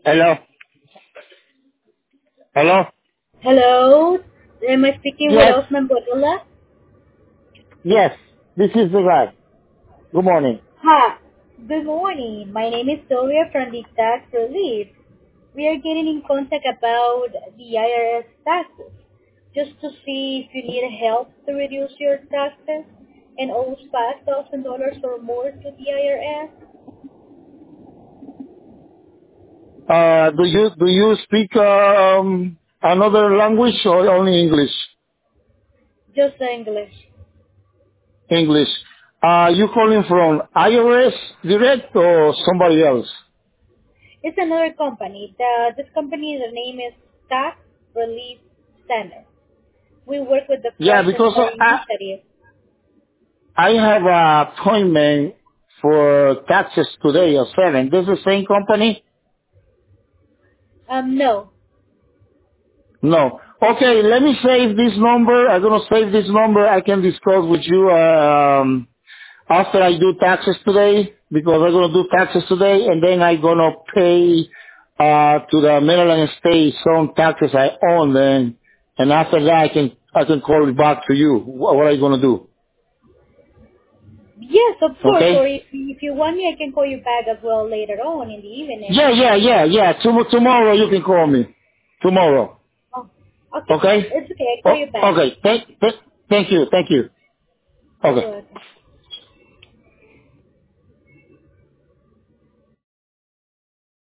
Hello? Hello? Hello, am I speaking with Yes, Osman Bodula? yes, this is the guy. Good morning. Hi, good morning. My name is Sylvia from the Tax Relief. We are getting in contact about the IRS taxes, just to see if you need help to reduce your taxes and owe $5,000 or more to the IRS. Do you speak another language or only English? Just English. English. You calling from IRS direct or somebody else? It's another company. This company, the name is Tax Relief Center. We work with the Yeah, Process because for I Initiative. I have an appointment for taxes today at 7. This is the same company? No. No. Okay, let me save this number. I'm going to save this number. I can discuss with you after I do taxes today, because I'm going to do taxes today, and then I'm going to pay to the Maryland state some taxes I own, and after that I can call it back to you. What are you going to do? Yes, of course. Or Okay? if you want me, I can call you back as well later on in the evening. Yeah. Tomorrow you can call me. Tomorrow. Oh, okay. Okay? It's okay. I call you back. Okay. Thank you. Bye Okay. bye.